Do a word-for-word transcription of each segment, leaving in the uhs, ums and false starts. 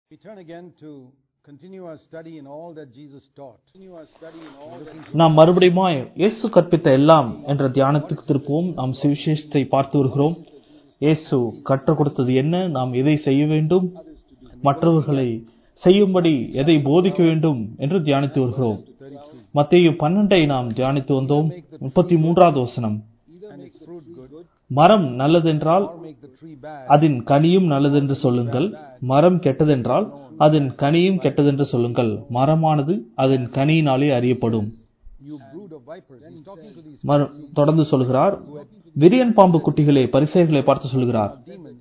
We turn again to continue our study in all that Jesus taught. நாம் மறுபடியும் இயேசு கற்பித்த எல்லாம் என்ற தியானத்துக்கு திருப்புவோம். நாம் சுவிசேஷத்தை பார்த்து வருகிறோம். இயேசு கற்றுக் கொடுத்தது என்ன, நாம் எதை செய்ய வேண்டும், மற்றவர்களை செய்யும்படி எதை போதிக்க வேண்டும் என்று தியானித்து வருகிறோம். மத்தேயு பன்னெண்டை நாம் தியானித்து வந்தோம். முப்பத்தி மூன்றாவது வசனம், மரம் நல்லதென்றால் அதன் கனியும் நல்லதென்று சொல்லுங்கள், மரம் கெட்டதென்றால் அதன் கனியும் கெட்டதென்று சொல்லுங்கள், மரமானது அதன் கனியினாலே அறியப்படும். தொடர்ந்து சொல்கிறார், விரியன் பாம்பு குட்டிகளே, பரிசேயர்களை பார்த்து சொல்கிறார்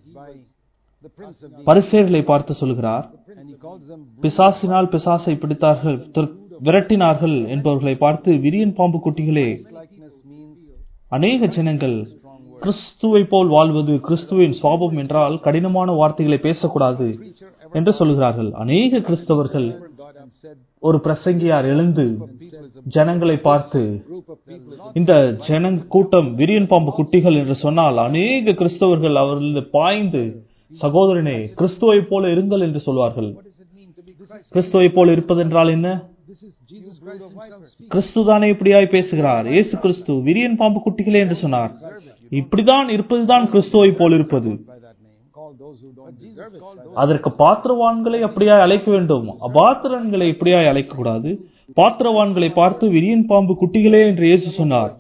பரிசேயர்களை பார்த்து சொல்கிறார் பிசாசினால் பிசாசை பிடித்தார்கள், விரட்டினார்கள் என்பவர்களை பார்த்து, விரியன் பாம்பு குட்டிகளே, அநேக ஜனங்கள் கிறிஸ்துவை போல் வாழ்வது கிறிஸ்துவின் சுவாபம் என்றால் கடினமான வார்த்தைகளை பேசக்கூடாது என்று சொல்கிறார்கள். அநேக கிறிஸ்தவர்கள், ஒரு பிரசங்கியார் எழுந்து ஜனங்களை பார்த்து, இந்த ஜன கூட்டம் விரியன் பாம்பு குட்டிகள் என்று சொன்னால் அநேக கிறிஸ்தவர்கள் அவர்கள் பாய்ந்து, சகோதரனே கிறிஸ்துவை போல இருங்கள் என்று சொல்வார்கள். கிறிஸ்துவை போல இருப்பதென்றால் என்ன? கிறிஸ்துதானே இப்படியாய் பேசுகிறார். இயேசு கிறிஸ்து விரியன் பாம்பு குட்டிகளே என்று சொன்னார். இப்படிதான் இருப்பதுதான் கிறிஸ்துவை போல் இருப்பது. அதற்கு பாத்திரவான்களை அப்படியாய் அழைக்க வேண்டும், அபாத்திரன்களை இப்படியாய் அழைக்க கூடாது. பாத்திரவான்களை பார்த்து விரியன் பாம்பு குட்டிகளே என்று இயேசு சொன்னார்.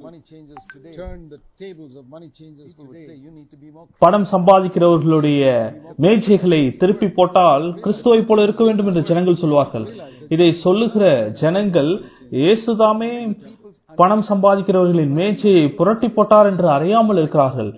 பணம் சம்பாதிக்கிறவர்களுடைய மேஜைகளை திருப்பி போட்டால் கிறிஸ்துவை போல இருக்க வேண்டும் என்று ஜனங்கள் சொல்வார்கள். இதை சொல்லுகிற ஜனங்கள் இயேசுதாமே பணம் சம்பாதிக்கிறவர்களின் மேஜையை புரட்டி போட்டார் என்று அறியாமல் இருக்கிறார்கள்.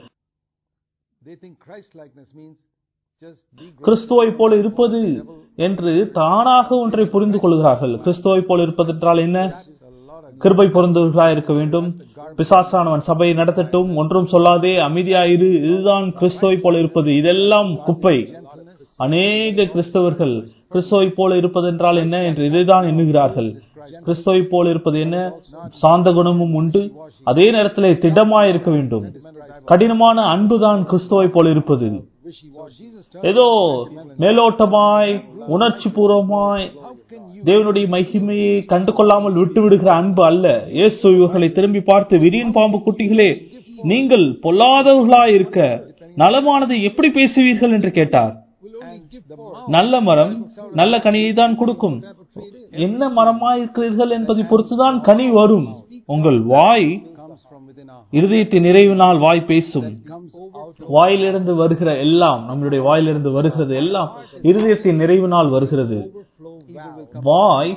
கிறிஸ்துவை போல இருப்பது என்று தானாக ஒன்றை புரிந்து கொள்கிறார்கள். கிறிஸ்துவை போல இருப்பதென்றால் என்ன? கிருபை பொருந்தவர்களாய் இருக்க வேண்டும். பிசாசானவன் சபையை நடத்தட்டும், ஒன்றும் சொல்லாதே, அமைதியாயிரு, இதுதான் கிறிஸ்துவை போல இருப்பது. இதெல்லாம் குப்பை. அநேக கிறிஸ்தவர்கள் கிறிஸ்துவை போல இருப்பதென்றால் என்ன என்று இதைதான் எண்ணுகிறார்கள். கிறிஸ்துவை போல இருப்பது என்ன? சாந்த குணமும் உண்டு, அதே நேரத்தில் திடமாய் இருக்க வேண்டும். கடினமான அன்புதான் கிறிஸ்துவை போல இருப்பது. ஏதோ மேலோட்டமாய் உணர்ச்சி பூர்வமாய் தேவனுடைய மகிமையை கண்டு கொள்ளாமல் விட்டு விடுகிற அன்பு அல்ல. இயேசு இவர்களை திரும்பி பார்த்து, விரியன் பாம்பு குட்டிகளே, நீங்கள் பொல்லாதவர்களாய் இருக்க நலமானதை எப்படி பேசுவீர்கள் என்று கேட்டார். நல்ல மரம் நல்ல கனியை தான் கொடுக்கும். என்ன மரமாயிருக்கிறீர்கள் என்பதை பொறுத்துதான் கனி வரும். உங்கள் வாய், இருதயத்தின் நிறைவினால் வாய் பேசும். வாயிலிருந்து வருகிற எல்லாம், நம்மளுடைய வாயிலிருந்து வருகிறது எல்லாம் இருதயத்தின் நிறைவினால் வருகிறது. வாய்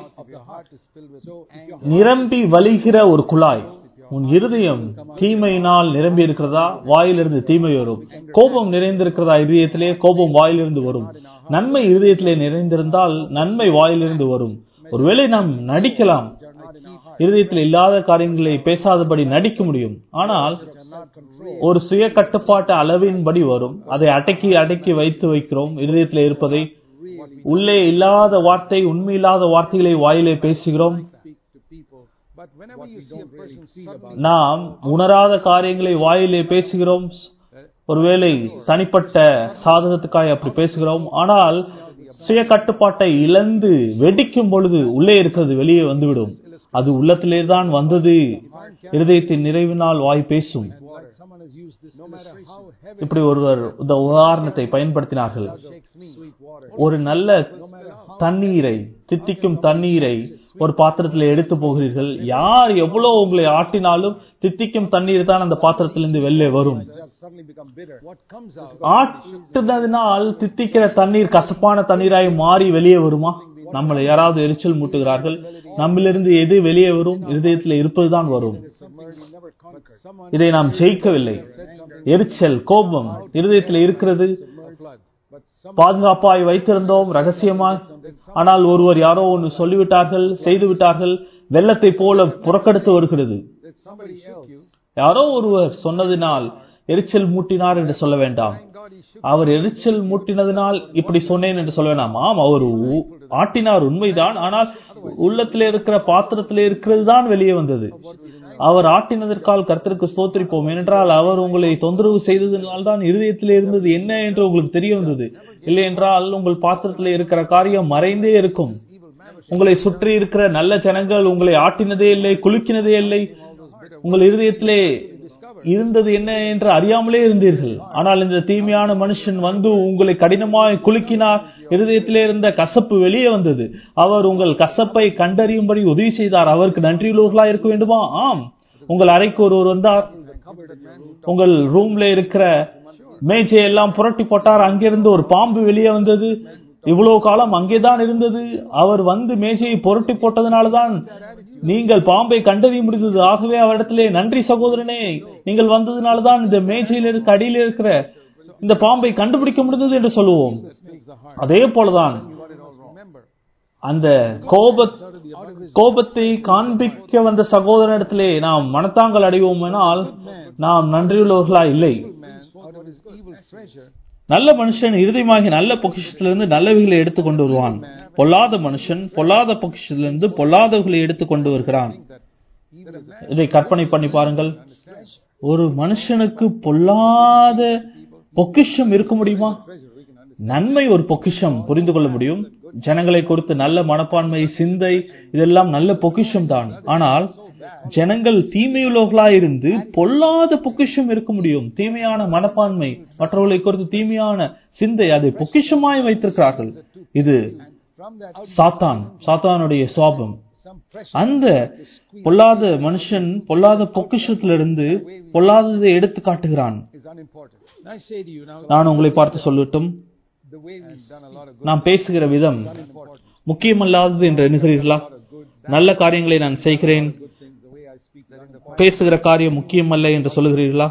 நிரம்பி வலிகிற ஒரு குழாய். உன் இருதயம் தீமையினால் நிரம்பி இருக்கிறதா, வாயிலிருந்து தீமை வரும். கோபம் நிறைந்திருக்கிறதா இருதயத்திலே, கோபம் வாயிலிருந்து வரும். நன்மை இருதயத்திலே நிறைந்திருந்தால் நன்மை வாயிலிருந்து வரும். ஒருவேளை நாம் நடிக்கலாம், இருதயத்தில் இல்லாத காரியங்களை பேசாதபடி நடிக்க முடியும். ஆனால் ஒரு சுய கட்டுப்பாட்டு அளவின்படி வரும். அதை அடக்கி அடக்கி வைத்து வைக்கிறோம். இருதயத்தில் இருப்பதை, உள்ளே இல்லாத வார்த்தை, உண்மை இல்லாத வார்த்தைகளை வாயிலே பேசுகிறோம். நாம் உணராத காரியங்களை வாயிலே பேசுகிறோம். ஒருவேளை தனிப்பட்ட சாதகத்துக்காக அப்படி பேசுகிறோம். ஆனால் சுய கட்டுப்பாட்டை இழந்து வெடிக்கும் பொழுது உள்ளே இருக்கிறது வெளியே வந்துவிடும். அது உள்ளத்திலே தான் வந்தது. இருதயத்தின் நிறைவினால் வாய் பேசும். இப்படி ஒருவர் இந்த உதாரணத்தை பயன்படுத்தினார்கள். ஒரு நல்ல தண்ணீரை, தித்திக்கும் தண்ணீரை ஒரு பாத்திரத்தில் எடுத்து போகிறீர்கள். யார் எவ்வளவு உங்களை ஆட்டினாலும் தித்திக்கும் தண்ணீர் தான் அந்த பாத்திரத்திலிருந்து வெளியே வரும். ஆட்டுனதினால் தித்திக்கிற தண்ணீர் கசப்பான தண்ணீராய் மாறி வெளியே வருமா? நம்மளை யாராவது எரிச்சல் மூட்டுகிறார்கள், நம்மிலிருந்து எது வெளியே வரும்? இருதயத்தில் இருப்பதுதான் வரும். இதை நாம் ஜெயிக்கவில்லை. எரிச்சல், கோபம் இருதயத்தில் இருக்கிறது. பாதுகாப்பாய் வைத்திருந்தோம் ரகசியமாய். ஆனால் ஒருவர் யாரோ ஒன்று சொல்லிவிட்டார்கள், செய்து விட்டார்கள், வெள்ளத்தை போல புறக்கெடுத்து வருகிறது. யாரோ ஒருவர் சொன்னதினால் எரிச்சல் மூட்டினார் என்று சொல்ல வேண்டாம். அவர் எரிச்சல் மூட்டினதினால் இப்படி சொன்னேன் என்று சொல்ல வேண்டாம். ஆம், அவர் ஆட்டினார், உண்மைதான். ஆனால் உள்ளத்திலே இருக்கிற பாத்திரத்திலே இருக்கிறது தான் வெளியே வந்தது. அவர் ஆட்டினதற்கால் கர்த்தருக்கு ஸ்தோத்திரிப்போம். ஏனென்றால் அவர் உங்களை தொந்தரவு செய்ததனால் தான் இருதயத்திலே இருந்தது என்ன என்று உங்களுக்கு தெரிய வந்தது. இல்லை என்றால் உங்கள் பாத்திரத்தில் இருக்கிற காரியம் மறைந்தே இருக்கும். உங்களை சுற்றி இருக்கிற நல்ல ஜனங்கள் உங்களை ஆட்டினதே இல்லை, குலுக்கினதே இல்லை. உங்கள் இருதயத்திலே இருந்தது என்ன என்று அறியாமலே இருந்தீர்கள். ஆனால் இந்த தீமையான மனுஷன் வந்து உங்களை கடினமாய் குலுக்கினார். இருதயத்திலே இருந்த கசப்பு வெளியே வந்தது. அவர் உங்கள் கசப்பை கண்டறியும்படி உதவி செய்தார். அவருக்கு நன்றியுள்ளவர்களா இருக்க வேண்டுமா? ஆம். உங்கள் அறைக்கு ஒருவர் வந்தார். உங்கள் ரூம்ல இருக்கிற மேஜையெல்லாம் புரட்டி போட்டார். அங்கிருந்து ஒரு பாம்பு வெளியே வந்தது. இவ்வளவு காலம் அங்கேதான் இருந்தது. அவர் வந்து மேஜையை புரட்டி போட்டதனால்தான் நீங்கள் பாம்பை கண்டறிய முடிந்தது. ஆகவே அவரிடத்திலே நன்றி சகோதரனே, நீங்கள் வந்ததுனால்தான் இந்த மேஜையில் இருக்க அடியில் இருக்கிற இந்த பாம்பை கண்டுபிடிக்க முடிந்தது என்று சொல்லுவோம். அதே போலதான் அந்த கோப கோபத்தை காண்பிக்க வந்த சகோதரனிடத்திலே நாம் மனத்தாங்கல் அடைவோமானால் நாம் நன்றியுள்ளவர்களா இல்லை. நல்ல மனுஷன் இருதயமாகி நல்ல பொக்கிஷத்திலிருந்து நல்லவைகளை எடுத்துக் கொண்டு வருவான். பொல்லாத மனுஷன் பொல்லாத பொக்கிஷத்திலிருந்து பொல்லாதவர்களை எடுத்துக் கொண்டு வருகிறான். இதை கற்பனை பண்ணி பாருங்கள். ஒரு மனுஷனுக்கு பொல்லாத பொக்கிஷம் இருக்க முடியுமா? நன்மை ஒரு பொக்கிஷம், புரிந்து கொள்ள முடியும். ஜனங்களை குறித்து நல்ல மனப்பான்மை, சிந்தை, இதெல்லாம் நல்ல பொக்கிஷம் தான். ஆனால் ஜனங்கள் தீமையுள்ளவர்களாயிருந்து பொல்லாத பொக்கிஷம் இருக்க முடியும். தீமையான மனப்பான்மை, மற்றவர்களை குறித்து தீமையான சிந்தை, அதை பொக்கிஷமாய் வைத்திருக்கிறார்கள். இது சாத்தான், சாத்தானுடைய சுவாபம். அந்த பொல்லாத மனுஷன் பொல்லாத பொக்கிஷத்திலிருந்து பொல்லாததை எடுத்து காட்டுகிறான். நான் உங்களை பார்த்து சொல்லட்டும், நாம் பேசுகிற விதம் முக்கியமல்லாதது என்று எண்ணுகிறீர்களா? நல்ல காரியங்களை நான் செய்கிறேன், பேசுகிற காரியம் முக்கியமல்ல என்று சொல்லுகிறீர்களா?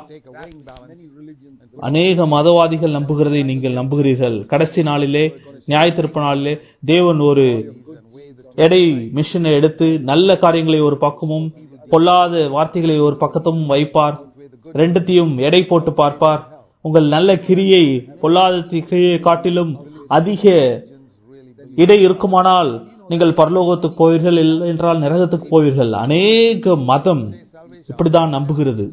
அநேக மதவாதிகள் நம்புகிறதை நீங்கள் நம்புகிறீர்கள். கடைசி நாளிலே, நியாய தீர்ப்பு நாளிலே தேவன் ஒரு எடை மிஷினை எடுத்து நல்ல காரியங்களை ஒரு பக்கமும் பொல்லாத வார்த்தைகளை ஒரு பக்கத்தும் வைப்பார். ரெண்டுத்தையும் எடை போட்டு பார்ப்பார். உங்கள் நல்ல கிரியை பொல்லாத கிரியை காட்டிலும் அதிக இடை இருக்குமானால் நீங்கள் பரலோகத்துக்கு போவீர்கள், இல்லை என்றால் நரகத்துக்கு போவீர்கள். அநேக மதம் இப்படிதான் நம்புகிறது.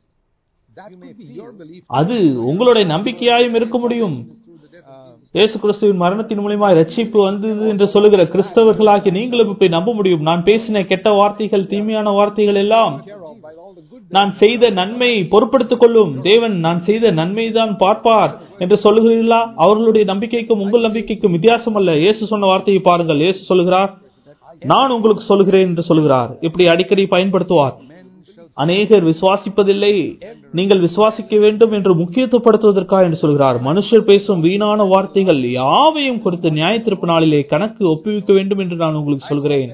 அது உங்களுடைய நம்பிக்கையாயும் இருக்க முடியும். இயேசு கிறிஸ்துவின் மரணத்தின் மூலமா ரட்சிப்பு வந்தது என்று சொல்லுகிற கிறிஸ்தவர்களாகி நீங்களும் இப்படி நம்ப முடியும். நான் பேசின கெட்ட வார்த்தைகள், தீமையான வார்த்தைகள் எல்லாம் நான் செய்த நன்மை பொறுப்படுத்திக் கொள்ளும் தேவன் நான் செய்த நன்மை தான் பார்ப்பார் என்று சொல்லுகிறீர்களா? அவர்களுடைய நம்பிக்கைக்கும் உங்கள் நம்பிக்கைக்கும் வித்தியாசம் அல்ல. இயேசு சொன்ன வார்த்தையை பாருங்கள். இயேசு சொல்லுகிறார், நான் உங்களுக்கு சொல்லுகிறேன் என்று சொல்லுகிறார். இப்படி அடிக்கடி பயன்படுத்துவார். அநேகர் விசுவாசிப்பதில்லை, நீங்கள் விசுவாசிக்க வேண்டும் என்று முக்கியத்துவப்படுத்துவதற்காக என்று சொல்கிறார். மனுஷர் பேசும் வீணான வார்த்தைகள் யாவையும் குறித்து நியாய தீர்ப்பு நாளிலே கணக்கு ஒப்புவிக்க வேண்டும் என்று நான் உங்களுக்கு சொல்கிறேன்.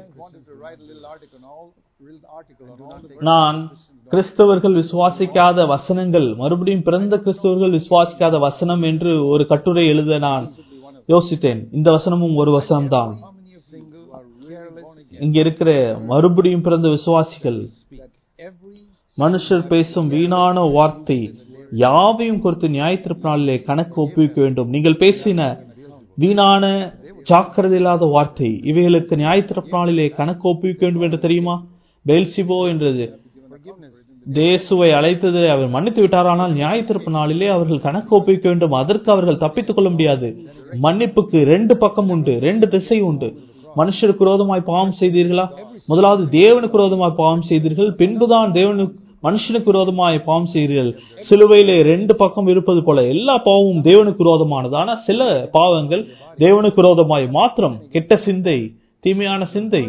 நான் கிறிஸ்தவர்கள் விசுவாசிக்காத வசனங்கள், மறுபடியும் பிறந்த கிறிஸ்தவர்கள் விசுவாசிக்காத வசனம் என்று ஒரு கட்டுரை எழுத நான் யோசித்தேன். இந்த வசனமும் ஒரு வசனம் தான். இங்க இருக்கிற மறுபடியும் பிறந்த விசுவாசிகள் மனுஷர் பேசும் வீணான வார்த்தை யாவையும் குறித்து நியாய தீர்ப்பு நாளிலே கணக்கு ஒப்புவிக்க வேண்டும். நீங்கள் பேசின வீணான ஜாக்கிரதை இல்லாத வார்த்தை, இவைகளுக்கு நியாய தீர்ப்பு நாளிலே கணக்கு ஒப்புவிக்க வேண்டும் என்று தெரியுமா? பெல்சிபோ என்றது தேசுவை அழைத்தது அவர் மன்னித்து விட்டார். ஆனால் நியாய தீர்ப்பு நாளிலே அவர்கள் கணக்கு ஒப்புவிக்க வேண்டும். அதற்கு அவர்கள் தப்பித்துக் கொள்ள முடியாது. மன்னிப்புக்கு ரெண்டு பக்கம் உண்டு, ரெண்டு திசை உண்டு. மனுஷருக்கு விரோதமாய் பாவம் செய்தீர்களா? முதலாவது தேவனுக்கு விரோதமாய் பாவம் செய்தீர்கள், பின்புதான் தேவனுக்கு மனுஷனுக்கு விரோதமாய் பாவம் செய்கிறீர்கள். சிலுவையிலே ரெண்டு பக்கம் இருப்பது போல எல்லா பாவமும் தேவனுக்கு விரோதமானது. ஆனா சில பாவங்கள் தேவனுக்கு விரோதமாய் மாத்திரம், கெட்ட சிந்தை, தீமையான சிந்தை,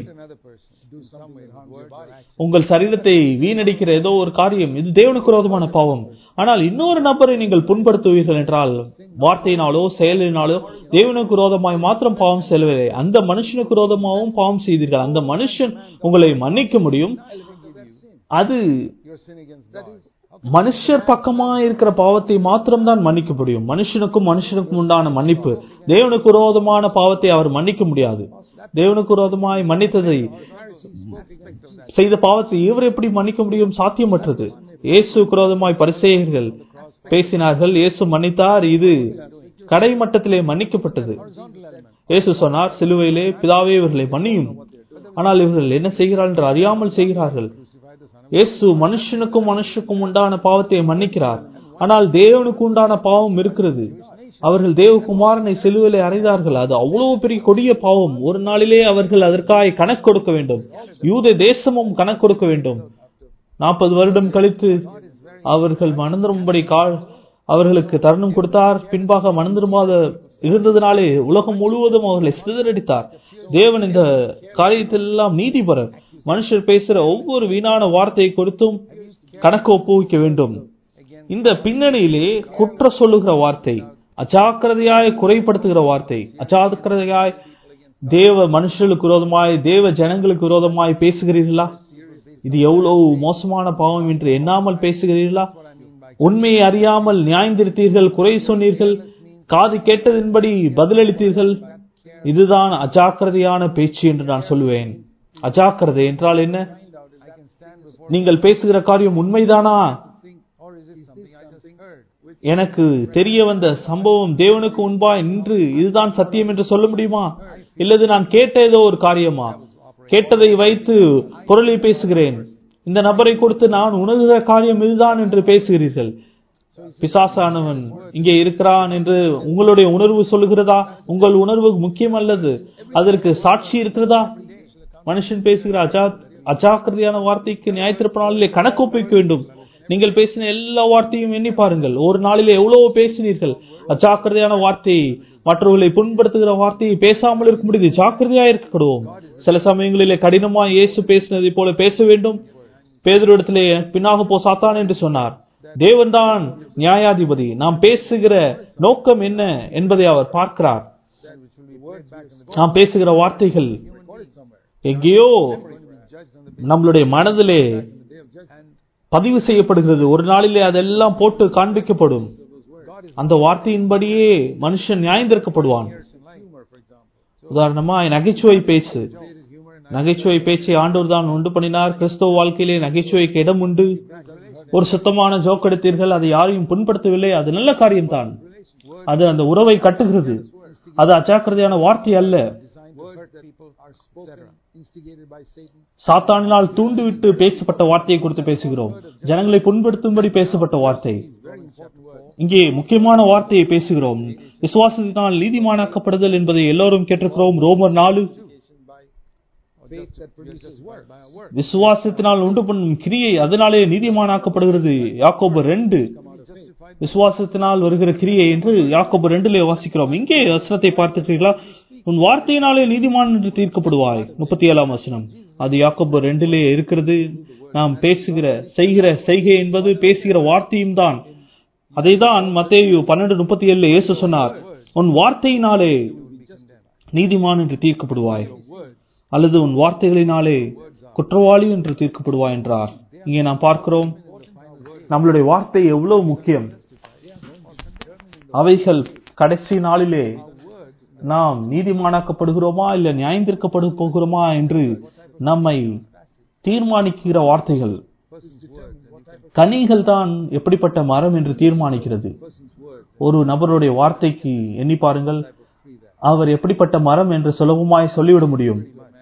உங்கள் சரீரத்தை வீணடிக்கிற ஏதோ ஒரு காரியம், இது தேவனுக்கு விரோதமான பாவம். ஆனால் இன்னொரு நபரை நீங்கள் புண்படுத்துவீர்கள் என்றால் வார்த்தையினாலோ செயலினாலோ தேவனுக்கு விரோதமாய் மாத்திரம் பாவம் செல்வதில்லை, அந்த மனுஷனுக்கு விரோதமாகவும் பாவம் செய்தீர்கள். அந்த மனுஷன் உங்களை மன்னிக்க முடியும். அது மனுஷர் பக்கமா இருக்கிற பாவத்தை மாத்திரம்தான் மன்னிக்க முடியும். மனுஷனுக்கும் மனுஷனுக்கும் உண்டான மன்னிப்பு, தேவனுக்கு விரோதமான பாவத்தை அவர் மன்னிக்க முடியாது. தேவனுக்கு விரோதமாய் மன்னித்ததை, செய்த பாவத்தை இவர் எப்படி மன்னிக்க முடியும்? சாத்தியமற்றது. இயேசு விரோதமாய் பரிசேயர்கள் பேசினார்கள், இயேசு மன்னித்தார். இது கடை மட்டத்திலே மன்னிக்கப்பட்டது. இயேசு சொன்னார் சிலுவையிலே, பிதாவே இவர்களை மன்னியும். ஆனால் இவர்கள் என்ன செய்கிறார்கள் என்று அறியாமல் செய்கிறார்கள். இயேசு மனுஷனுக்கும் மனுஷனுக்கும் உண்டான பாவத்தை மன்னிக்கிறார். ஆனால் தேவனுக்கு உண்டான பாவம் இருக்கிறது. அவர்கள் தேவகுமாரனை சிலுவையிலே அறைந்தார்கள். அது அவ்வளவு பெரிய கொடிய பாவம். ஒரு நாளிலே அவர்கள் அதற்காக கணக்கு கொடுக்க வேண்டும். யூத தேசமும் கணக்கு கொடுக்க வேண்டும். நாற்பது வருடம் கழித்து அவர்கள் மனந்திரும்படி கால் அவர்களுக்கு தருணம் கொடுத்தார். பின்பாக மனந்திருமாத இருந்ததினாலே உலகம் முழுவதும் அவர்களை சிதறடித்தார். தேவன் இந்த காரியத்தில் எல்லாம் நீதிபரர். மனுஷர் பேசுற ஒவ்வொரு வீணான வார்த்தையை கொடுத்தும் கணக்கு ஒப்புவிக்க வேண்டும். இந்த பின்னணியிலே குற்ற சொல்லுகிற வார்த்தை, அஜாக்கிரதையாய் குறைப்படுத்துகிற வார்த்தை, அஜாக்கிரதையாய் தேவ மனுஷர்களுக்கு விரோதமாய் தேவ ஜனங்களுக்கு விரோதமாய் பேசுகிறீர்களா? இது எவ்வளவு மோசமான பாவம் என்று எண்ணாமல் பேசுகிறீர்களா? உண்மையை அறியாமல் நியாயந்திருத்தீர்கள், குறை சொன்னீர்கள், காது கேட்டதின்படி பதிலளித்தீர்கள். இதுதான் அஜாக்கிரதையான பேச்சு என்று நான் சொல்லுவேன். அஜாக்கிரதை என்றால் என்ன? நீங்கள் பேசுகிற காரியம் உண்மைதானா? எனக்கு தெரிய வந்த சம்பவம் தேவனுக்கு முன்பா நின்று இதுதான் சத்தியம் என்று சொல்ல முடியுமா? இல்லது நான் கேட்ட ஏதோ ஒரு காரியமா? கேட்டதை வைத்து பொருளை பேசுகிறேன். இந்த நபரை கொடுத்து நான் உணர்கிற காரியம் இதுதான் என்று பேசுகிறீர்கள். பிசாசானவன் இங்கே இருக்கிறான் என்று உங்களுடைய உணர்வு சொல்லுகிறதா? உங்கள் உணர்வு முக்கியம் அல்லது அதற்கு சாட்சி இருக்கிறதா? மனுஷன் பேசுகிற அஜா அஜாக்கிரதையான வார்த்தைக்கு நியாயத்திற்ப நாளிலே கணக்கு ஒப்பிக்க வேண்டும். நீங்கள் பேசின எல்லா வார்த்தையும் எண்ணி பாருங்கள். ஒரு நாளிலே எவ்வளவு பேசினீர்கள்? அஜாக்கிரதையான வார்த்தையை, மற்றவர்களை புண்படுத்துகிற வார்த்தையை பேசாமல் இருக்க முடியுது. ஜாக்கிரதையா இருக்கப்படுவோம். சில சமயங்களிலே கடினமா இயேசு பேசினதை போல பேச வேண்டும். பேதுருவிடத்திலே பின்னாக போ சாத்தான் என்று சொன்னார். தேவன் தான் நியாயாதிபதி. நாம் பேசுகிற நோக்கம் என்ன என்பதை அவர் பார்க்கிறார். நாம் பேசுகிற வார்த்தைகள் எங்கேயோ நம்மளுடைய மனதிலே பதிவு செய்யப்படுகிறது. ஒரு நாளிலே அதெல்லாம் போட்டு காண்பிக்கப்படும். அந்த வார்த்தையின்படியே மனுஷன் நியாயந்திருக்கப்படுவான். உதாரணமா நகைச்சுவை பேச்சு, நகைச்சுவை பேச்சை ஆண்டவர் தான் உண்டு பண்ணினார். கிறிஸ்தவ வாழ்க்கையிலே நகைச்சுவைக்கு இடம் உண்டு. ஒரு சுத்தமான ஜோக் எடுத்தீர்கள், அதை யாரையும் புண்படுத்தவில்லை, அது நல்ல காரியம்தான். அது அந்த உறவை கட்டுகிறது. அது அஜாக்கிரதையான வார்த்தை அல்ல. சாத்தானினால் தூண்டிவிட்டு பேசப்பட்ட வார்த்தையை குறித்து பேசுகிறோம். ஜனங்களை புண்படுத்தும்படி பேசப்பட்ட வார்த்தை. இங்கே முக்கியமான வார்த்தையை பேசுகிறோம். விசுவாசத்தினால் நீதிமானாக்கப்படுதல் என்பதை எல்லோரும் கேட்டிருக்கிறோம். ரோமர் நாலு. விசுவாசத்தினால் உண்டு பண்ணும் கிரியை அதனாலே நீதிமானாக்கப்படுகிறது. யாக்கோபு ரெண்டு. விசுவாசத்தினால் வருகிற கிரியை என்று யாக்கோபு ரெண்டுல வாசிக்கிறோம். இங்கே வசனத்தை பார்த்துட்டீர்களா? உன் வார்த்தையினாலே நீதிமான் என்று தீர்க்கப்படுவாய். முப்பத்தி ஏழாம் வசனம். அது யாக்கோபு ரெண்டிலே இருக்கிறது. நாம் பேசுகிற செய்கிற செய்கை என்பது பேசுகிற வார்த்தையும் தான். அதை தான் மத்தேயு பன்னெண்டு முப்பத்தி ஏழுல இயேசு சொன்னார், உன் வார்த்தையினாலே நீதிமான் என்று தீர்க்கப்படுவாய், அல்லது உன் வார்த்தைகளினாலே குற்றவாளி என்று தீர்க்கப்படுவாய் என்றார். இங்கே நாம் பார்க்கிறோம் நம்மளுடைய வார்த்தை எவ்வளவு முக்கியம். அவைகள் கடைசி நாளிலே நாம் நீதிமானாக்கப்படுகிறோமா இல்ல நியாயந்திருக்கப்படு போகிறோமா என்று நம்மை தீர்மானிக்கிற வார்த்தைகள். கனிகள் தான் எப்படிப்பட்ட மரம் என்று தீர்மானிக்கிறது. ஒரு நபருடைய வார்த்தைக்கு எண்ணி பாருங்கள், அவர் எப்படிப்பட்ட மரம் என்று சுலபமாய் சொல்லிவிட முடியும்.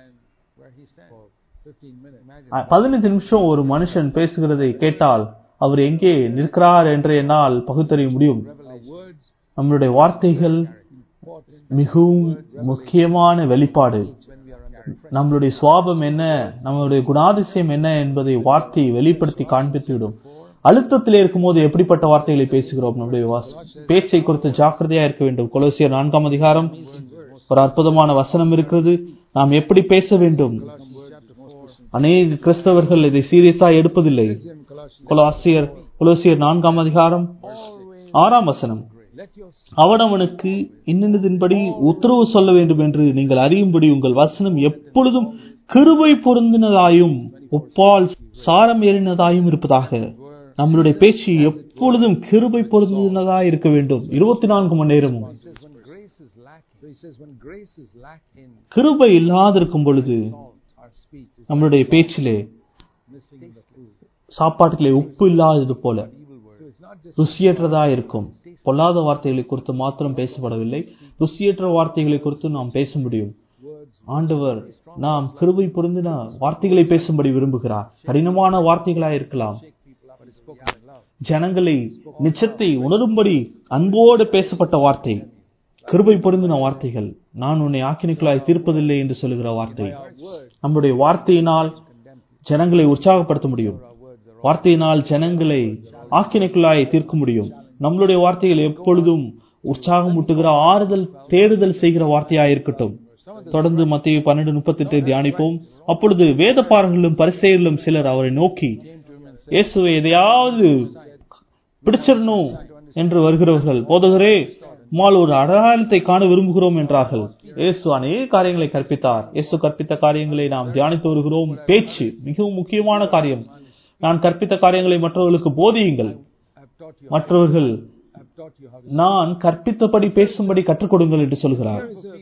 பதினைந்து நிமிஷம் ஒரு மனுஷன் பேசுகிறதை கேட்டால் அவர் எங்கே நிற்கிறார் என்று என்னால் பகுத்தறிய முடியும். நம்மளுடைய வார்த்தைகள் மிகவும் முக்கியமான வெளிப்பாடு. நம்மளுடைய சுவாபம் என்ன, நம்மளுடைய குணாதிசயம் என்ன என்பதை வார்த்தை வெளிப்படுத்தி காண்பித்துவிடும். அழுத்தத்திலே இருக்கும் போது எப்படிப்பட்ட வார்த்தைகளை பேசுகிறோம்? நம்முடைய பேச்சை குறித்து ஜாக்கிரதையா இருக்க வேண்டும். கொலோசியர் நான்காம் அதிகாரம் ஒரு அற்புதமான வசனம் இருக்கிறது. நாம் எப்படி பேச வேண்டும்? அநேக கிறிஸ்தவர்கள் இதை சீரியஸா எடுப்பதில்லை. கொலோசியர் கொலோசியர் நான்காம் அதிகாரம் ஆறாம் வசனம். அவனவனுக்கு இன்னதின்படி உத்தரவு சொல்ல வேண்டும் என்று நீங்கள் அறியும்படி உங்கள் வசனம் எப்பொழுதும் கிருபை பொருந்தினதாயும் உப்பால் சாரம் ஏறினதாயும் இருப்பதாக. நம்மளுடைய பேச்சு எப்பொழுதும் கிருபை பொருந்தினதா இருக்க வேண்டும். இருபத்தி நான்கு மணி நேரமும். கிருபை இல்லாதிருக்கும் பொழுது நம்மளுடைய பேச்சிலே சாப்பாட்டுகளே உப்பு இல்லாதது போல ருசியற்றதா இருக்கும். பொல்லாத வார்த்தைகளை குறித்து மாத்திரம் பேசப்படவில்லை, ருசியற்ற வார்த்தைகளை குறித்து நாம் பேச முடியும். ஆண்டவர் நாம் கிருபை பொருந்தின வார்த்தைகளை பேசும்படி விரும்புகிறார். கடினமான வார்த்தைகளா இருக்கலாம். ஜனங்களை நிச்சயத்தை உணரும்படி அன்போடு பேசப்பட்ட வார்த்தை, கிருபை பொருந்தின வார்த்தைகள். நான் உன்னை ஆக்கினைக்குள்ளாய் தீர்ப்பதில்லை என்று சொல்லுகிற வார்த்தை. நம்முடைய வார்த்தையினால் ஜனங்களை உற்சாகப்படுத்த முடியும். வார்த்தையினால் ஜனங்களை ஆக்கினைக்குள்ளாய் தீர்க்க முடியும். நம்மளுடைய வார்த்தைகள் எப்பொழுதும் உற்சாகம் ஊட்டுகிற, ஆறுதல் தேடுதல் செய்கிற வார்த்தையாக இருக்கட்டும். தொடர்ந்து மத்தேயு பன்னிரண்டு முப்பத்தி எட்டு தியானிப்போம். அப்பொழுது வேதபாரர்களும் பரிசேயர்களும் சிலர் அவரை நோக்கி, இயேசுவை எதையாவது பிடிச்சிடணும் என்று வருகிறவர்கள், போதகரே, உம்மால் ஒரு அடையாளத்தை காண விரும்புகிறோம் என்றார்கள். இயேசு அநேக காரியங்களை கற்பித்தார். இயேசு கற்பித்த காரியங்களை நாம் தியானித்து வருகிறோம். பேச்சு மிகவும் முக்கியமான காரியம். நான் கற்பித்த காரியங்களை மற்றவர்களுக்கு போதியுங்கள். மற்றவர்கள் நான் கற்பித்தபடி பேசும்படி கற்றுக் கொடுங்கள் என்று சொல்கிறார்.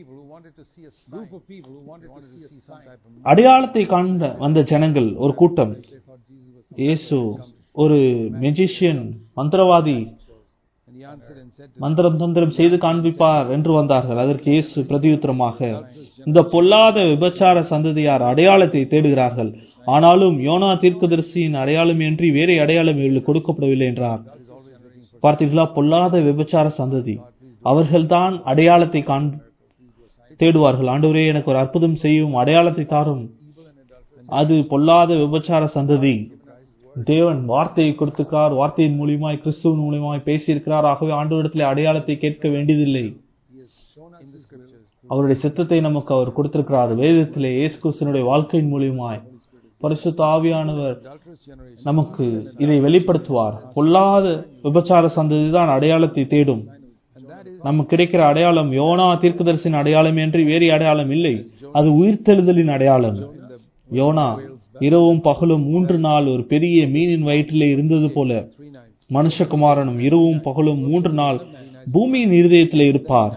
அடையாளத்தை காண வந்த ஜனங்கள் ஒரு கூட்டம், இயேசு ஒரு மெஜிஷியன், மந்திரவாதி, மந்திரம் தந்திரம் செய்து காண்பிப்பார் என்று வந்தார்கள். அதற்கு இயேசு பிரதியுத்தரமாக, இந்த பொல்லாத விபச்சார சந்ததியார் அடையாளத்தை தேடுகிறார்கள், ஆனாலும் யோனா தீர்க்கதரிசியின் அடையாளம் என்று வேறு அடையாளம் இவர்களுக்கு கொடுக்கப்படவில்லை என்றார். பார்த்தீர்களா? பொல்லாத விபச்சார சந்ததி, அவர்கள்தான் அடையாளத்தை காண் தேடுவார்கள். ஆண்டவரே, எனக்கு ஒரு அற்புதம் செய்யும், அடையாளத்தை தாரும். அது பொல்லாத விபச்சார சந்ததி. தேவன் வார்த்தையை கொடுத்திருக்கிறார். வார்த்தையின் மூலியமாய், கிறிஸ்துவின் மூலியமாய் பேசியிருக்கிறார். ஆகவே ஆண்டவரிடத்தில் அடையாளத்தை கேட்க வேண்டியதில்லை. அவருடைய சித்தத்தை நமக்கு அவர் கொடுத்திருக்கிறார். வேதத்திலே இயேசு கிறிஸ்துவினுடைய வாழ்க்கையின் மூலியமாய் பரிசுத்த ஆவியானவர் நமக்கு இதை வெளிப்படுத்துவார். பொல்லாத விபச்சார சந்ததி தான் அடையாளத்தை தேடும். நமக்கு கிடைக்கிற அடையாளம் யோனா தீர்க்கதரிசியின் அடையாளம் என்று வேறு அடையாளம் இல்லை. அது உயிர்த்தெழுதலின் அடையாளம். யோனா இரவும் பகலும் மூன்று நாள் ஒரு பெரிய மீனின் வயிற்றிலே இருந்தது போல, மனுஷகுமாரனும் இரவும் பகலும் மூன்று நாள் பூமியின் இருதயத்திலே இருப்பார்.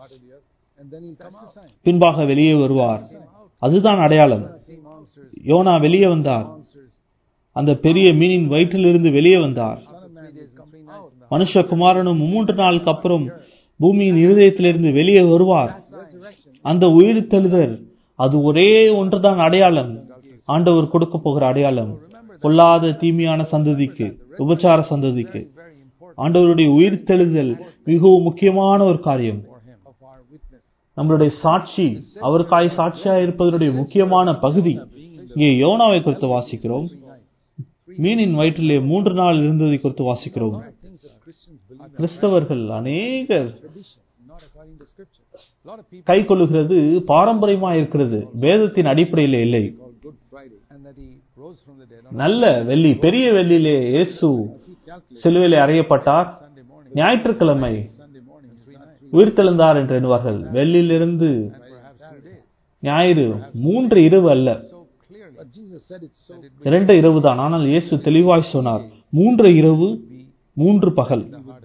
பின்பாக வெளியே வருவார். அதுதான் அடையாளம். யோனா வெளியே வந்தார். அந்த பெரிய மீனின் வயிற்றிலிருந்து வெளியே வந்தார். மனுஷகுமாரனும் மூன்று நாளுக்கு அப்புறம் பூமியின் இருதயத்திலிருந்து வெளியே வருவார். அந்த உயிர்த்தெழுதல், அது ஒரே ஒன்றுதான் அடையாளம். ஆண்டவர் கொடுக்க போகிற அடையாளம் பொல்லாத தீமையான சந்ததிக்கு, விபச்சார சந்ததிக்கு ஆண்டவருடைய உயிர்த்தெழுதல் மிகவும் முக்கியமான ஒரு காரியம். நம்மளுடைய சாட்சி, அவருக்காய் சாட்சியாக இருப்பதனுடைய முக்கியமான பகுதி. இங்கே யோனாவை குறித்து வாசிக்கிறோம். மீனின் வயிற்றிலே மூன்று நாள் இருந்ததை குறித்து வாசிக்கிறோம். கிறிஸ்தவர்கள் அநேகர் கை கொள்ளுகிறது பாரம்பரியமா இருக்கிறது, வேதத்தின் அடிப்படையிலே இல்லை. நல்ல வெள்ளி, பெரிய வெள்ளியிலே இயேசு சிலுவையிலே அறையப்பட்டார். ஞாயிற்றுக்கிழமை உயிர்த்தெழுந்தார் என்று எண்ணுவார்கள். வெள்ளியிலிருந்து ஞாயிறு மூன்று இரவு அல்ல, இரண்டு இரவு தான். ஆனால் இயேசு தெளிவாய் சொன்னார், மூன்று இரவு மூன்று பகல்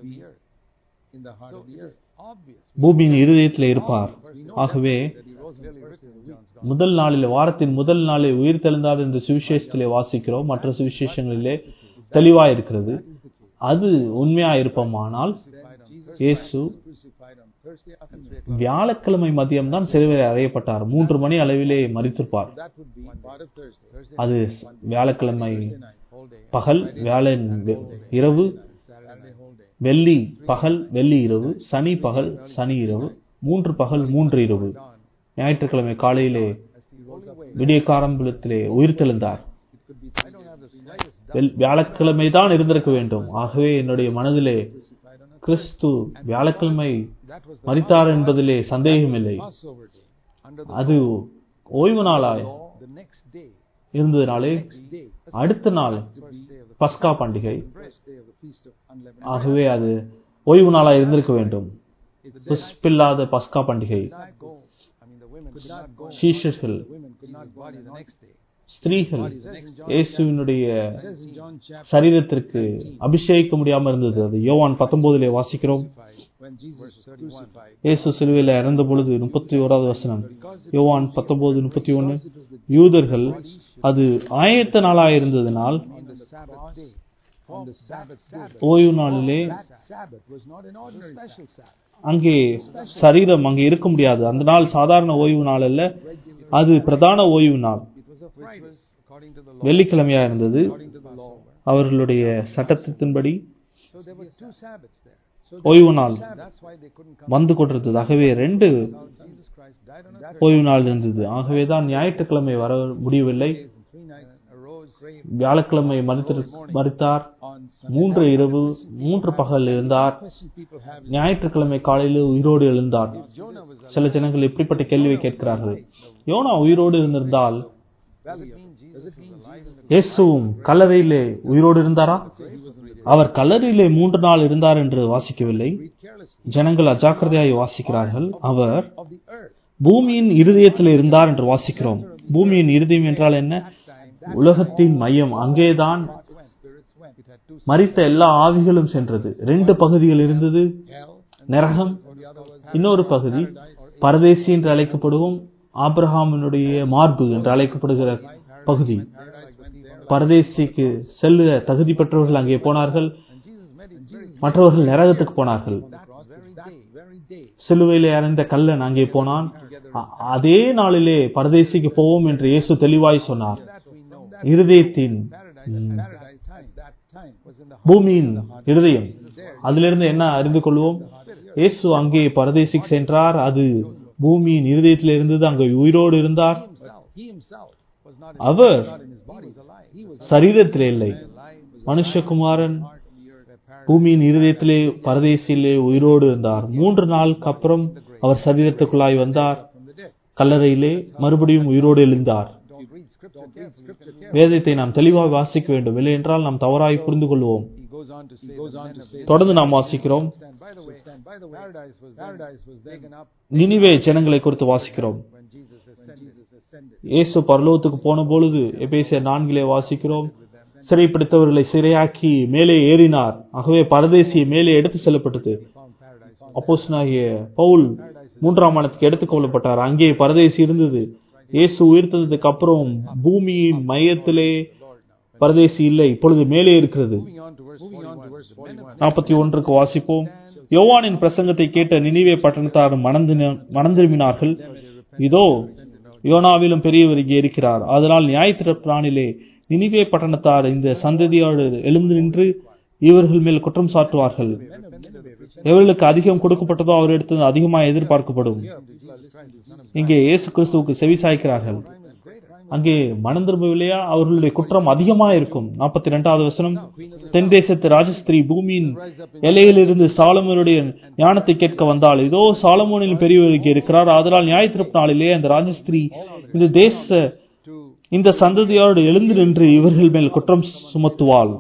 பூமியின் இருதயத்தில் இருப்பார். ஆகவே முதல் நாளில், வாரத்தின் முதல் நாளில் உயிர் தெழுந்தார் என்று சுவிசேஷத்திலே வாசிக்கிறோம். மற்ற சுவிசேஷங்களிலே தெளிவாய் இருக்கிறது. அது உண்மையா இருப்போமானால் இயேசு வியாழக்கிழமை மதியம் தான் சிலுவையில் அறையப்பட்டார். மூன்று மணி அளவிலே மரித்திருப்பார். அது வியாழக்கிழமை பகல், வியாழன் இரவு, வெள்ளி பகல், வெள்ளி இரவு, சனி பகல், சனி இரவு, மூன்று பகல், மூன்று இரவு. ஞாயிற்றுக்கிழமை காலையிலே விடிய காரம்பலத்திலே உயிர்த்தெழுந்தார். வியாழக்கிழமை தான் இருந்திருக்க வேண்டும். ஆகவே என்னுடைய மனதிலே கிறிஸ்து வியாழக்கிழமை மரித்தார் என்பதிலே சந்தேகமில்லை. அது ஓய்வு நாளாய் இருந்ததினாலே அடுத்த நாள் பஸ்கா பண்டிகை. ஆகவே அது ஓய்வு நாளாய் இருந்திருக்க வேண்டும். புஷ்பில்லாத பஸ்கா பண்டிகை. சீஷர்கள், ஸ்திரீகள் இயேசுவினுடைய சரீரத்திற்கு அபிஷேகிக்க முடியாம இருந்தது. அது யோவான் பத்தொன்பதிலே வாசிக்கிறோம். இயேசு சிலுவையில் இறந்த பொழுது முப்பத்தி ஓராவது வசனம், யோவான் பத்தொன்பது முப்பத்தி ஒன்னு, யூதர்கள் அது ஆயத்த நாளாக இருந்ததனால் ஓய்வு நாளிலே அங்கே சரீரம் அங்கே இருக்க முடியாது. அந்த நாள் சாதாரண ஓய்வு நாள் அல்ல, அது பிரதான ஓய்வு நாள். வெள்ளிக்கிழமையா இருந்தது. அவர்களுடைய சட்டத்தின்படி So there were two Sabbaths there. ஓய்வு நாள் That's why they couldn't come. வந்து கொண்டிருந்தது. ஆகவே ரெண்டு Jesus Christ died on a ஓய்வு நாள் இருந்தது. ஆகவேதான் ஞாயிற்றுக்கிழமை வர முடியவில்லை. three nights, arose, grave வியாழக்கிழமை மறித்து மறித்தார். on மூன்று இரவு மூன்று பகல் இருந்தார். question people have. ஞாயிற்றுக்கிழமை காலையில் உயிரோடு எழுந்தார். Jonah was alive. சில ஜனங்கள் இப்படிப்பட்ட கேள்வியை கேட்கிறார்கள். யோனா உயிரோடு இருந்திருந்தால் Does it mean Jesus was alive in the இயேசுவும் கல்லறையிலே உயிரோடு இருந்தாரா? அவர் கல்லறையிலே மூன்று நாள் இருந்தார் என்று வாசிக்கவில்லை. carelessly ஜனங்கள் அஜாக்கிரதையாய் வாசிக்கிறார்கள். அவர் of the earth? பூமியின் இருதயத்தில் இருந்தார் என்று வாசிக்கிறோம். பூமியின் இருதயம் என்றால் என்ன? உலகத்தின் மையம். அங்கேதான் Spirits went. It had two மரித்த எல்லா ஆவிகளும் சென்றது. ரெண்டு பகுதிகள் இருந்தது. நரகம், இன்னொரு பகுதி பரதேசி என்று அழைக்கப்படுவோம். ஆபிரகாமினுடைய மார்பு என்று அழைக்கப்படுகிற பகுதி. பரதேசிக்கு செல்ல தகுதி பெற்றவர்கள் அங்கே போனார்கள். மற்றவர்கள் நரகத்துக்கு போனார்கள். சிலுவையிலே அறைந்த கல்லன் அங்கே போனான். அ- அதே நாளிலே பரதேசிக்கு போவோம் என்று இயேசு தெளிவாய் சொன்னார். இருதயத்தின் ம், பூமியின் இருதயம், அதிலிருந்து என்ன அறிந்து கொள்வோம்? இயேசு அங்கே பரதேசிக்கு சென்றார். அது பூமியின் இருதயத்தில் இருந்தது. அங்கே உயிரோடு இருந்தார். He himself was not our in his body. He was alive. He was சரீரத்திலே இல்லை. மனுஷகுமாரன் பூமியின் இருதயத்திலே பரதேசியிலே உயிரோடு இருந்தார். மூன்று நாளுக்கு அப்புறம் அவர் சரீரத்துக்குள்ளாய் வந்தார். கல்லறையிலே மறுபடியும் உயிரோடு எழுந்தார். Don't read scripture. Don't read scripture. வேதத்தை நாம் தெளிவாக வாசிக்க வேண்டும். இல்லை என்றால் நாம் தவறாய் புரிந்து கொள்வோம். He goes on to say. He goes on to say. தொடர்ந்து நாம் வாசிக்கிறோம். Stand by the way. Stand by the way. Paradise was paradise was taken up Nineveh ஜனங்களை குறித்து வாசிக்கிறோம். when Jesus ascended. Jesus ascended. இயேசு பரலோகத்துக்கு போன பொழுது எபேசியர் நான்கிலே வாசிக்கிறோம். சிறைப்பிடித்தவர்களை சிறையாக்கி மேலே ஏறினார். ஆகவே பரதேசியை மேலே எடுத்து செல்லப்பட்டது. Found paradise. அப்போஸ்தலனாகிய பவுல் மூன்றாம் வானத்துக்கு எடுத்துக் கொள்ளப்பட்டார். அங்கே பரதேசி இருந்தது. இயேசு உயிர்த்ததுக்கு அப்புறம் பூமியின் மையத்திலே பரதேசி இல்லை, இப்பொழுது மேலே இருக்கிறது. Moving on to verse forty-one. நாற்பத்தி ஒன்றுக்கு வாசிப்போம். யோவானின் பிரசங்கத்தை கேட்ட நினிவே பட்டணத்தார் மனந்தின- மனந்திரும்பினார்கள். இதோ யோனாவிலும் பெரியவர் இங்கே இருக்கிறார். அதனால் நியாயத்தீர்ப்பிலே நினிவே பட்டணத்தார் இந்த சந்ததியோடு எழுந்து நின்று இவர்கள் மேல் குற்றம் சாட்டுவார்கள். எவர்களுக்கு அதிகம் கொடுக்கப்பட்டதோ அவரிடத்தில் அதிகமாக எதிர்பார்க்கப்படும். இங்கே இயேசு கிறிஸ்துவுக்கு செவி சாய்க்கிறார்கள். அங்கே மனம் திரும்பவில்லையா? அவர்களுடைய குற்றம் அதிகமாக இருக்கும். நாற்பத்தி இரண்டாவது வசனம். தென் தேசத்து ராஜஸ்திரீ பூமியின் எல்லையிலிருந்து சாலமோனுடைய ஞானத்தை கேட்க வந்தாள். இதோ சாலமோனில் பெரியவர் இங்கே இருக்கிறார். அதனால் நியாயத்தீர்ப்பு நாளிலே அந்த ராஜஸ்திரீ இந்த தேச இந்த சந்ததியோடு எழுந்து நின்று இவர்கள் மேல் குற்றம் சுமத்துவாள்.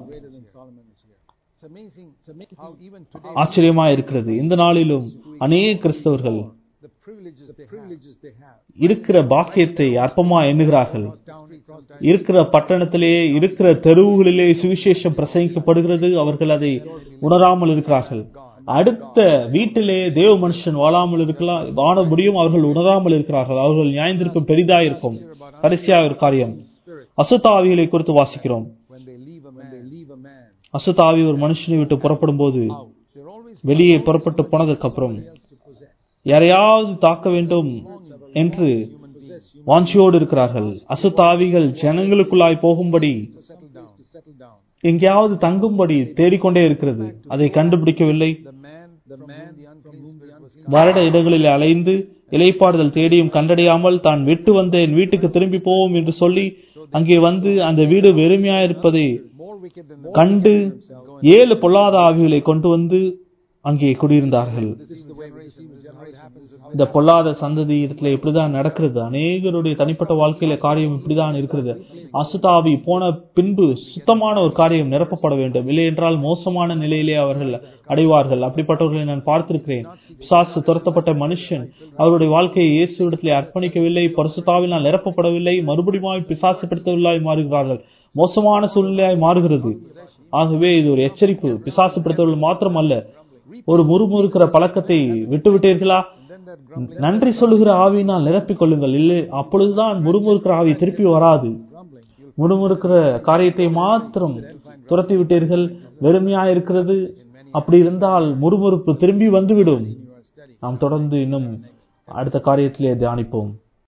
It's amazing. It's amazing how even today ஆச்சரியமா இருக்கிறது. இந்த நாளிலும் அநேக கிறிஸ்தவர்கள் the privileges they privileges they have. இருக்கிற பாக்கியத்தை அற்பமா எண்ணுகிறார்கள். Down across the இருக்கிற பட்டணத்திலே இருக்கிற தெருவுகளிலே சுவிசேஷம் பிரசங்கிக்கப்படுகிறது. அவர்கள் அதை உணராமல் இருக்கிறார்கள். அடுத்த வீட்டிலே தேவ மனுஷன் வாழாமல் இருக்கலாம் வாழ முடியும். அவர்கள் உணராமல் இருக்கிறார்கள். அவர்கள் நியாயத்திற்கும் பெரிதாக இருக்கும். கடைசியாக ஒரு காரியம், அசுத்தாவிகளை குறித்து வாசிக்கிறோம். when they leave a man, they leave a man. அசுத்தாவி ஒரு மனுஷனை விட்டு புறப்படும் போது They're always வெளியே புறப்பட்டு போனதற்கு அப்புறம் யாரையாவது தாக்க வேண்டும் என்று வாஞ்சியோடு இருக்கிறார்கள். அசுத்தாவிகள் ஜனங்களுக்குள்ளாய் போகும்படி settle down to settle down. எங்கேயாவது தங்கும்படி தேடிக்கொண்டே இருக்கிறது. அதை கண்டுபிடிக்கவில்லை. The man, the man, the unclean spirit was வறட இடங்களில் அலைந்து இலைப்பாறுதல் தேடியும் கண்டடையாமல் தான் விட்டு வந்த என் வீட்டுக்கு திரும்பி போவோம் என்று சொல்லி அங்கே வந்து அந்த வீடு வெறுமையாயிருப்பதை more wicked than the கண்டு ஏழு பொல்லாத ஆவிகளை கொண்டு வந்து அங்கே குடியிருந்தார்கள். This is the way we see this is how it happens. இந்த பொல்லாத சந்ததி இடத்துல இப்படிதான் நடக்கிறது. அநேகருடைய தனிப்பட்ட வாழ்க்கையில காரியம் இப்படிதான் இருக்கிறது. அசுத்தாவி போன பின்பு சுத்தமான ஒரு காரியம் நிரப்பப்பட வேண்டும். இல்லை என்றால் மோசமான நிலையிலே அவர்கள் அடைவார்கள். அப்படிப்பட்டவர்களை நான் பார்த்திருக்கிறேன். பிசாசு துரத்தப்பட்ட மனுஷன் அவருடைய வாழ்க்கையை இயேசு இடத்திலே அர்ப்பணிக்கவில்லை, பரிசுத்தாவினால் நிரப்பப்படவில்லை, மறுபடியும் பிசாசு பிடித்தவர்களாய் மாறுகிறார்கள். மோசமான சூழ்நிலையாய் மாறுகிறது. ஆகவே இது ஒரு எச்சரிப்பு. பிசாசு பிடித்தவர்கள் மாத்திரம் அல்ல, ஒரு முறுமுறுக்கிற பழக்கத்தை விட்டுவிட்டீர்களா? நன்றி சொல்லுகிற ஆவியினால் நிரப்பிக் கொள்ளுங்கள். இல்லை, அப்பொழுதுதான் முறுமுறுக்கிற ஆவி திருப்பி வராது. முறுமுறுக்கிற காரியத்தை மாத்திரம் துரத்தி விட்டீர்கள், வெறுமையா இருக்கிறது. அப்படி இருந்தால் முறுமுறுப்பு திரும்பி வந்துவிடும். நாம் தொடர்ந்து இன்னும் அடுத்த காரியத்திலே தியானிப்போம்.